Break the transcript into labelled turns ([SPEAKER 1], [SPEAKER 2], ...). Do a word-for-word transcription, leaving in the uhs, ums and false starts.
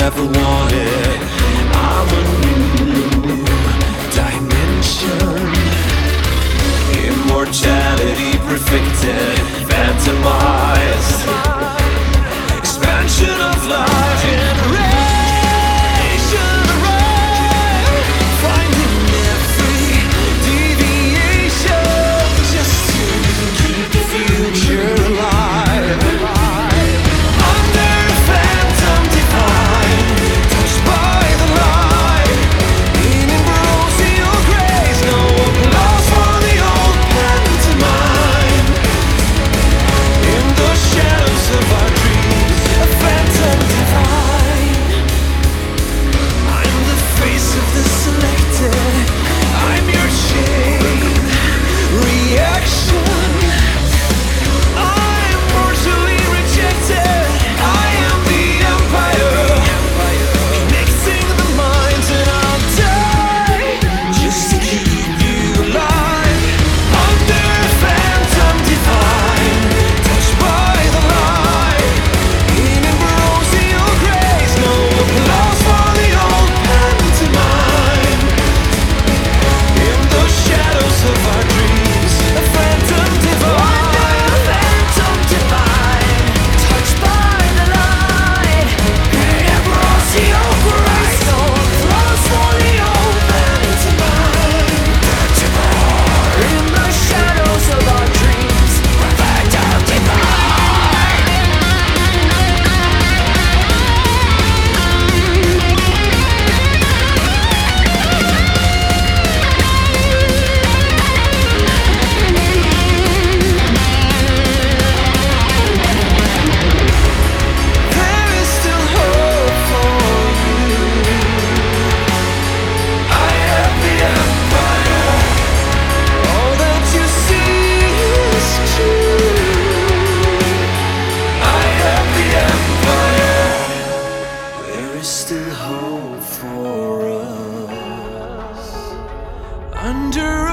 [SPEAKER 1] ever wanted. I'm a new dimension. Immortality perfected, phantomized. Expansion of life. Generation arrive, finding every deviation just to keep the future alive. Under phantom divine, touched by the light, in ambrosial grace, no applause for the old pantomime. In the shadows of our dreams, a phantom divine. I'm the face of the selected, I'm your chain reaction. I'm mortally rejected, I am the empire, mixing the minds, and I'll die just to keep you alive. Under phantom divine, touched by the light, in ambrosial grace, no applause for the old pantomime. In the shadows of our dreams, a phantom divine. Phantom divine, touched by the light, in ambrosial grace, no applause for the old pantomime. In the shadows of our dreams, phantom divine. There is still hope for you. I am the empire. All that you see is true. I am the empire. There is still hope for us. Under